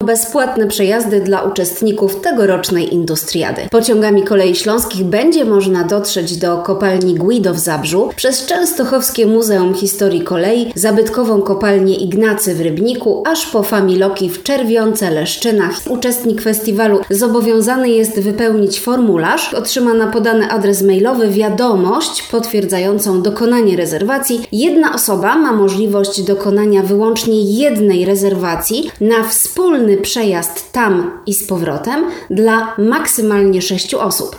bezpłatne przejazdy dla uczestników tegorocznej Industriady. Pociągami Kolei Śląskich będzie można dotrzeć do kopalni Guido w Zabrzu, przez Częstochowskie Muzeum Historii Kolei, zabytkową kopalnię Ignacy w Rybniku, aż po Familoki w Czerwionce-Leszczynach. Uczestnik festiwalu zobowiązany jest wypełnić formularz, otrzyma na podany adres mailowy wiadomość potwierdzającą dokonanie rezerwacji. Jedna osoba ma możliwość dokonania wyłącznie jednej rezerwacji na wspólny przejazd tam i z powrotem dla maksymalnie 6 osób.